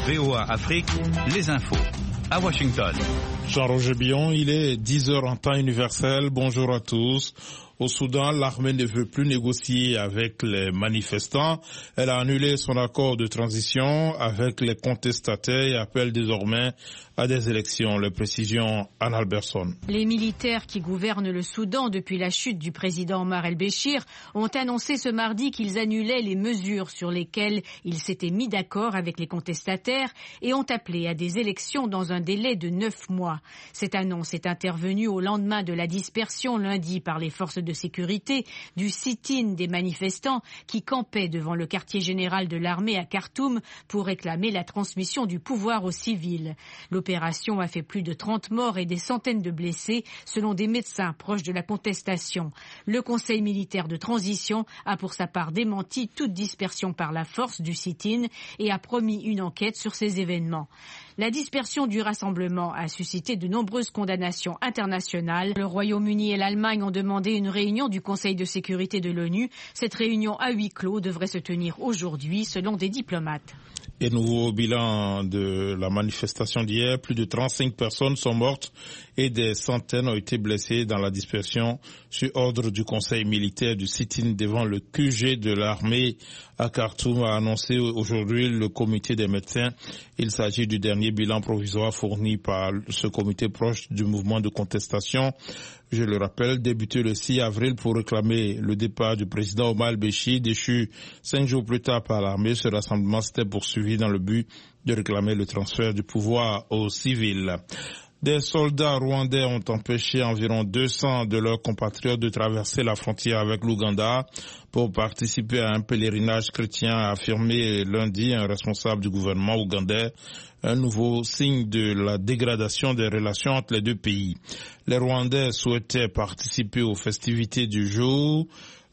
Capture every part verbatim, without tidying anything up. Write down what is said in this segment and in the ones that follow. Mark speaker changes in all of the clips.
Speaker 1: V O A Afrique, les infos. À Washington.
Speaker 2: Jean-Roger Billon, il est dix heures en temps universel. Bonjour à tous. Au Soudan, l'armée ne veut plus négocier avec les manifestants. Elle a annulé son accord de transition avec les contestataires et appelle désormais à des élections. Les précisions, Anne Alberson.
Speaker 3: Les militaires qui gouvernent le Soudan depuis la chute du président Omar el-Béchir ont annoncé ce mardi qu'ils annulaient les mesures sur lesquelles ils s'étaient mis d'accord avec les contestataires et ont appelé à des élections dans un délai de neuf mois. Cette annonce est intervenue au lendemain de la dispersion lundi par les forces de sécurité du sit-in des manifestants qui campaient devant le quartier général de l'armée à Khartoum pour réclamer la transmission du pouvoir aux civils. L'opération a fait plus de trente morts et des centaines de blessés, selon des médecins proches de la contestation. Le Conseil militaire de transition a pour sa part démenti toute dispersion par la force du sit-in et a promis une enquête sur ces événements. La dispersion du rassemblement a suscité de nombreuses condamnations internationales. Le Royaume-Uni et l'Allemagne ont demandé une réunion du Conseil de sécurité de l'ONU. Cette réunion à huis clos devrait se tenir aujourd'hui, selon des diplomates.
Speaker 2: Et nouveau bilan de la manifestation d'hier, plus de trente-cinq personnes sont mortes et des centaines ont été blessées dans la dispersion sur ordre du Conseil militaire du sit-in devant le Q G de l'armée à Khartoum, a annoncé aujourd'hui le comité des médecins. Il s'agit du dernier bilan provisoire fourni par ce comité proche du mouvement de contestation. Je le rappelle, débuté le six avril pour réclamer le départ du président Omar el-Béchir, déchu cinq jours plus tard par l'armée. Ce rassemblement s'était poursuivi dans le but de réclamer le transfert du pouvoir aux civils. Des soldats rwandais ont empêché environ deux cents de leurs compatriotes de traverser la frontière avec l'Ouganda pour participer à un pèlerinage chrétien, a affirmé lundi un responsable du gouvernement ougandais, un nouveau signe de la dégradation des relations entre les deux pays. Les Rwandais souhaitaient participer aux festivités du jour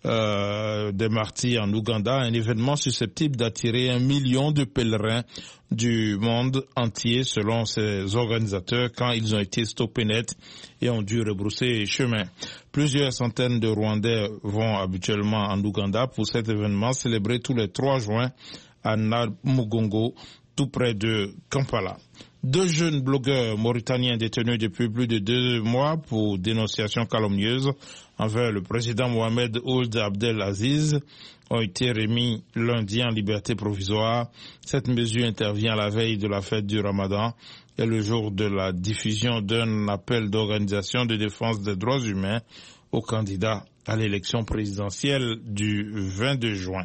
Speaker 2: Euh, des martyrs en Ouganda, un événement susceptible d'attirer un million de pèlerins du monde entier selon ses organisateurs quand ils ont été stoppés net et ont dû rebrousser chemin. Plusieurs centaines de Rwandais vont habituellement en Ouganda pour cet événement célébré tous les trois juin à Namugongo, tout près de Kampala. Deux jeunes blogueurs mauritaniens détenus depuis plus de deux mois pour dénonciation calomnieuse envers le président Mohamed Ould Abdel Aziz ont été remis lundi en liberté provisoire. Cette mesure intervient à la veille de la fête du Ramadan et le jour de la diffusion d'un appel d'organisation de défense des droits humains aux candidats à l'élection présidentielle du vingt-deux juin.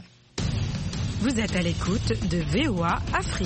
Speaker 3: Vous êtes à l'écoute de V O A Afrique.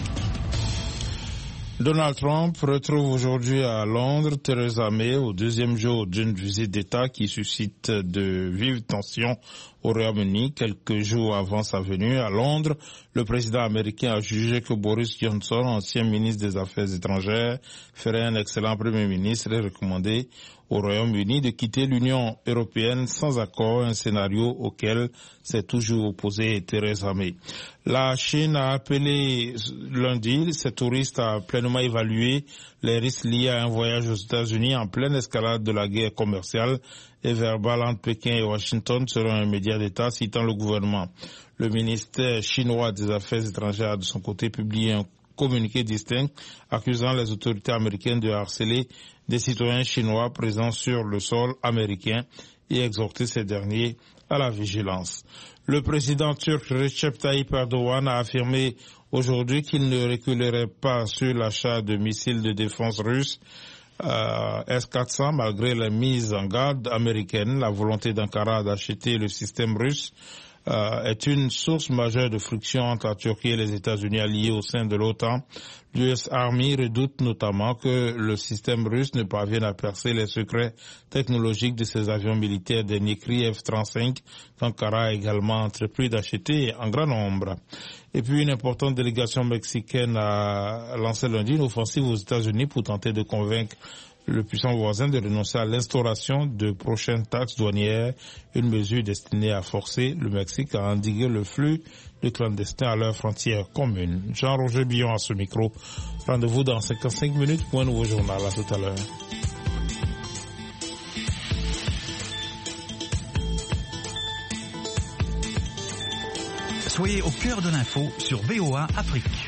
Speaker 2: Donald Trump retrouve aujourd'hui à Londres Theresa May au deuxième jour d'une visite d'État qui suscite de vives tensions au Royaume-Uni. Quelques jours avant sa venue à Londres, le président américain a jugé que Boris Johnson, ancien ministre des Affaires étrangères, ferait un excellent Premier ministre et recommandé au Royaume-Uni de quitter l'Union européenne sans accord, un scénario auquel s'est toujours opposé Theresa May. La Chine a appelé lundi ses touristes à pleinement évaluer les risques liés à un voyage aux États-Unis en pleine escalade de la guerre commerciale et verbale entre Pékin et Washington, selon un média d'État citant le gouvernement. Le ministère chinois des Affaires étrangères a de son côté publié un communiqué distinct accusant les autorités américaines de harceler des citoyens chinois présents sur le sol américain et exhorter ces derniers à la vigilance. Le président turc Recep Tayyip Erdogan a affirmé aujourd'hui qu'il ne reculerait pas sur l'achat de missiles de défense russes euh, S quatre cents malgré la mise en garde américaine. La volonté d'Ankara d'acheter le système russe Euh, est une source majeure de friction entre la Turquie et les États-Unis alliés au sein de l'OTAN. L'U S Army redoute notamment que le système russe ne parvienne à percer les secrets technologiques de ses avions militaires dernier cri F trente-cinq, qu'Ankara a également entrepris d'acheter en grand nombre. Et puis une importante délégation mexicaine a lancé lundi une offensive aux États-Unis pour tenter de convaincre le puissant voisin de renoncer à l'instauration de prochaines taxes douanières, une mesure destinée à forcer le Mexique à endiguer le flux de clandestins à leurs frontières communes. Jean-Roger Billon à ce micro. Rendez-vous dans cinquante-cinq minutes pour un nouveau journal. À tout à l'heure.
Speaker 1: Soyez au cœur de l'info sur V O A Afrique.